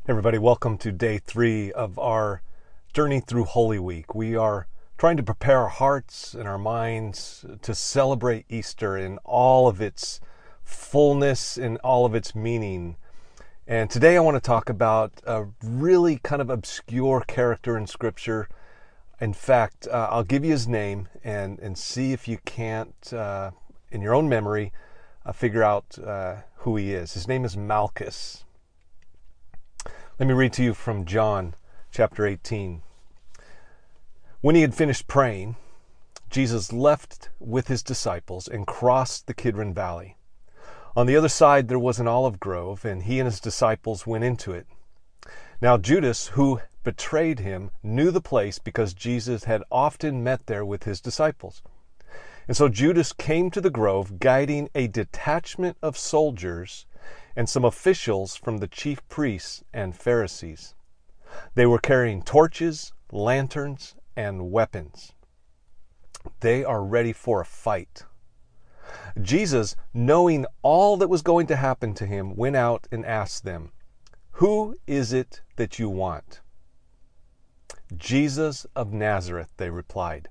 Everybody, welcome to day 3 of our journey through Holy Week. We are trying to prepare our hearts and our minds to celebrate Easter in all of its fullness and all of its meaning. And today I want to talk about a really kind of obscure character in Scripture. In fact, I'll give you his name and see if you can't, in your own memory, figure out who he is. His name is Malchus. Let me read to you from John chapter 18. When he had finished praying, Jesus left with his disciples and crossed the Kidron Valley. On the other side there was an olive grove, and he and his disciples went into it. Now Judas, who betrayed him, knew the place because Jesus had often met there with his disciples. And so Judas came to the grove, guiding a detachment of soldiers and some officials from the chief priests and Pharisees. They were carrying torches, lanterns, and weapons. They are ready for a fight. Jesus, knowing all that was going to happen to him, went out and asked them, "Who is it that you want?" "Jesus of Nazareth," they replied.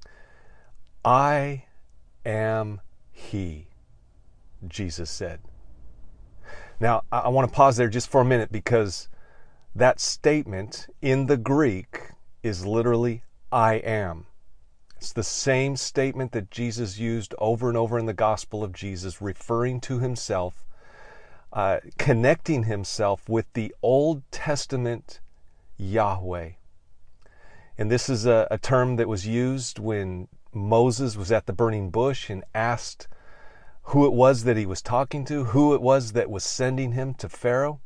"I am he," Jesus said. Now, I want to pause there just for a minute, because that statement in the Greek is literally "I am." It's the same statement that Jesus used over and over in the Gospel of Jesus, referring to himself, connecting himself with the Old Testament Yahweh. And this is a term that was used when Moses was at the burning bush and asked who it was that he was talking to, who it was that was sending him to Pharaoh.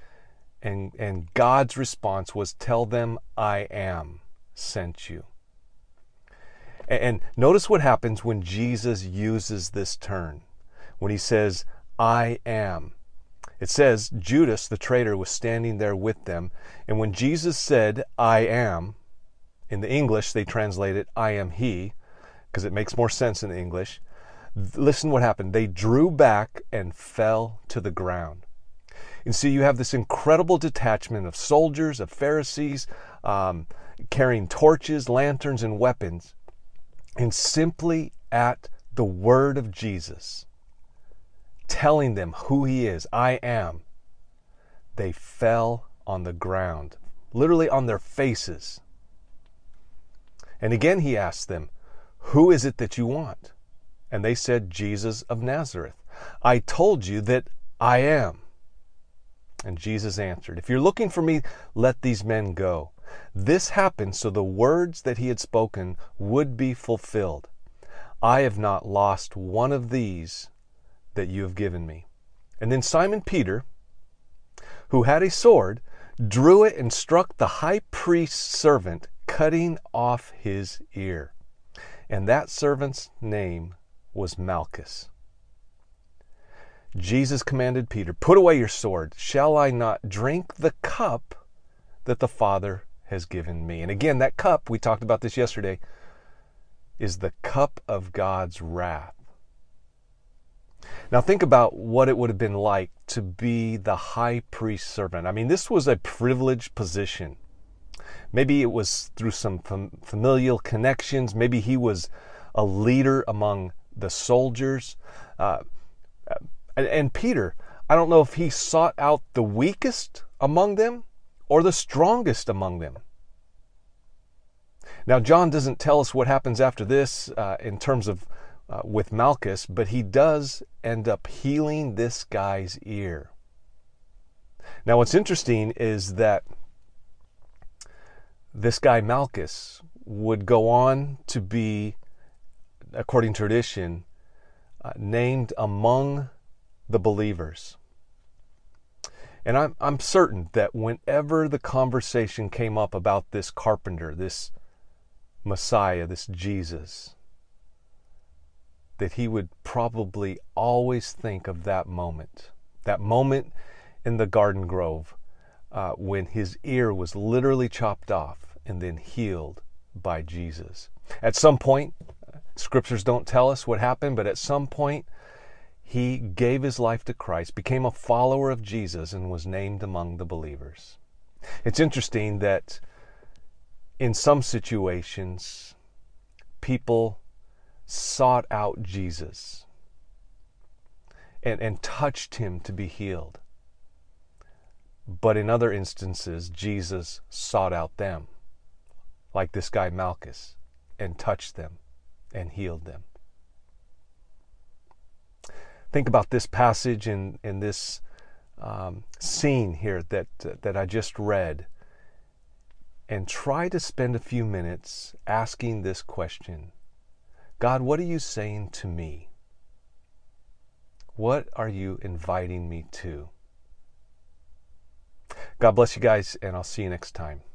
And God's response was, "Tell them I am sent you." And notice what happens when Jesus uses this term. When he says, "I am." It says Judas, the traitor, was standing there with them. And when Jesus said, "I am," in the English they translate it, "I am he," because it makes more sense in the English. Listen what happened. They drew back and fell to the ground. And so you have this incredible detachment of soldiers, of Pharisees, carrying torches, lanterns, and weapons. And simply at the word of Jesus, telling them who he is, "I am," they fell on the ground, literally on their faces. And again he asked them, "Who is it that you want?" And they said, "Jesus of Nazareth. I told you that I am." And Jesus answered, "If you're looking for me, let these men go." This happened so the words that he had spoken would be fulfilled. "I have not lost one of these that you have given me." And then Simon Peter, who had a sword, drew it and struck the high priest's servant, cutting off his ear. And that servant's name was Malchus. Jesus commanded Peter, "Put away your sword. Shall I not drink the cup that the Father has given me?" And again, that cup, we talked about this yesterday, is the cup of God's wrath. Now think about what it would have been like to be the high priest's servant. I mean, this was a privileged position. Maybe it was through some familial connections. Maybe he was a leader among the soldiers. And Peter, I don't know if he sought out the weakest among them or the strongest among them. Now, John doesn't tell us what happens after this in terms of with Malchus, but he does end up healing this guy's ear. Now, what's interesting is that this guy Malchus would go on to be, according to tradition, named among the believers. And I'm certain that whenever the conversation came up about this carpenter, this Messiah, this Jesus, that he would probably always think of that moment in the garden grove when his ear was literally chopped off and then healed by Jesus. At some point, scriptures don't tell us what happened, but at some point, he gave his life to Christ, became a follower of Jesus, and was named among the believers. It's interesting that in some situations, people sought out Jesus and touched him to be healed. But in other instances, Jesus sought out them, like this guy Malchus, and touched them and healed them. Think about this passage in this scene here that I just read, and try to spend a few minutes asking this question: God, what are you saying to me? What are you inviting me to? God bless you guys, and I'll see you next time.